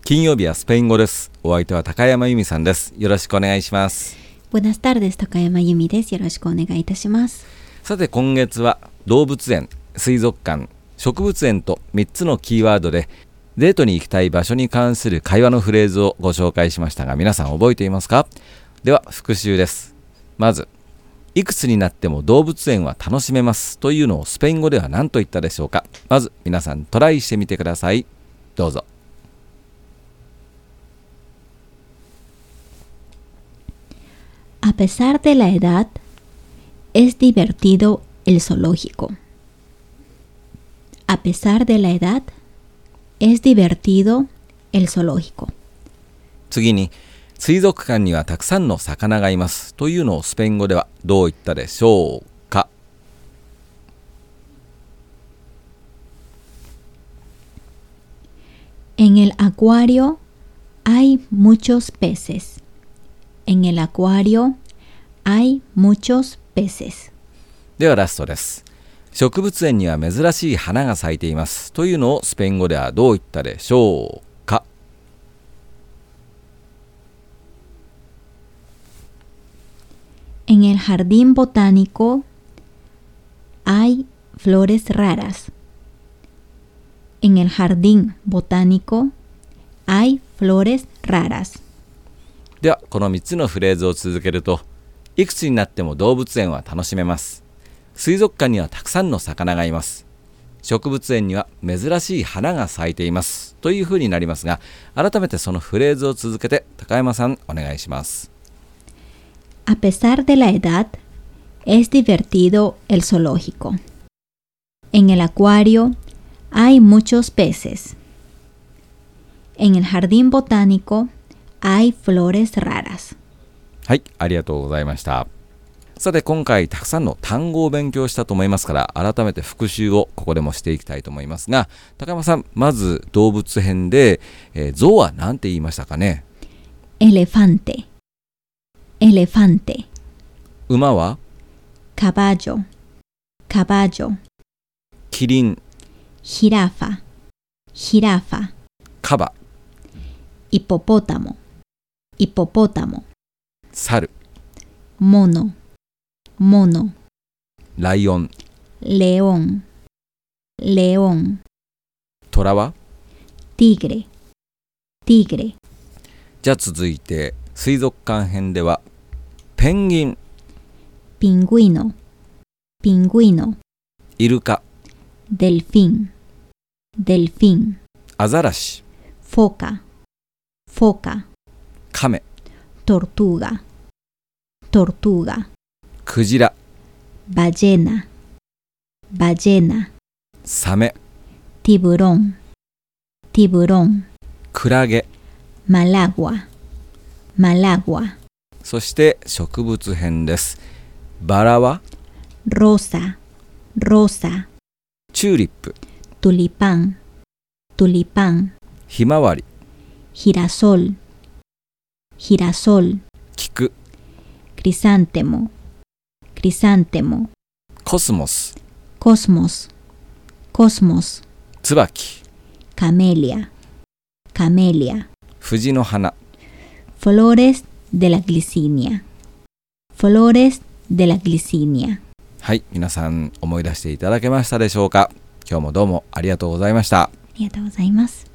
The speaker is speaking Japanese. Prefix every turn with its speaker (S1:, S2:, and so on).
S1: 金曜日はスペイン語です。お相手は高山由美さんです。よろしくお願いします。
S2: Buenas tardes、高山由美です。よろしくお願いいたします。
S1: さて今月は動物園、水族館、植物園と3つのキーワードでデートに行きたい場所に関する会話のフレーズをご紹介しましたが、皆さん覚えていますか？では復習です。まず、いくつになっても動物園は楽しめますというのをスペイン語では何と言ったでしょうか？まず皆さんトライしてみてください。どうぞ。
S2: A pesar de la edad, es divertido el zoológico. A pesar de la edad, es divertido el zoológico.
S1: 次に、水族館にはたくさんの魚がいますというのをスペイン語ではどう言ったでしょうか？
S2: En el acuario hay muchos peces. En el acuario hay muchos peces.
S1: ではラストです。植物園には珍しい花が咲いていますというのをスペイン語ではどう言ったでしょうか？
S2: En el jardín botánico hay flores raras. En el jardín botánico hay flores raras.
S1: ではこの3つのフレーズを続けると、いくつになっても動物園は楽しめます。水族館にはたくさんの魚がいます。植物園には珍しい花が咲いていますというふうになりますが、改めてそのフレーズを続けて高山さんお願いします。
S2: A pesar de la edad, es divertido el zoológico. En el acuario hay muchos peces. En el jardín botánico hay flores raras.
S1: はい、ありがとうございました。さて今回たくさんの単語を勉強したと思いますから、改めて復習をここでもしていきたいと思いますが、高山さん、まず動物編で、象は何て言いましたかね？
S2: Elefante. Elefante.
S1: 馬は
S2: Caballo. Caballo.
S1: キリン、
S2: Jirafa. Jirafa.
S1: カバ、
S2: Hipopótamo. Hipopótamo.
S1: 猿、
S2: Mono. Mono.
S1: ライオン、
S2: León. León.
S1: トラは
S2: Tigre. Tigre.
S1: じゃあ続いて水族館編ではペンギン、
S2: Pingüino. Pingüino.
S1: イルカ、
S2: Delfín. Delfín.
S1: アザラシ、
S2: Foca. Foca.
S1: カメ、
S2: Tortuga. Tortuga.
S1: クジラ、
S2: Ballena. Ballena.
S1: サメ、
S2: Tiburón. Tiburón.
S1: クラゲ、
S2: Malagua. Malagua.
S1: そして植物編です。バラは
S2: Rosa. Rosa.
S1: チューリップ、
S2: Tulipán. Tulipán.
S1: ひまわり、
S2: Girasol. Girasol.
S1: 菊、
S2: Crisántemo. Crisántemo.
S1: コスモス、
S2: Cosmos. Cosmos.
S1: ツバキ、
S2: Camelia. Camelia.
S1: 藤の花。
S2: Flores de la glicinia. Flores de la glicinia.
S1: はい、皆さん思い出していただけましたでしょうか？今日もどうもありがとうございました。
S2: ありがとうございます。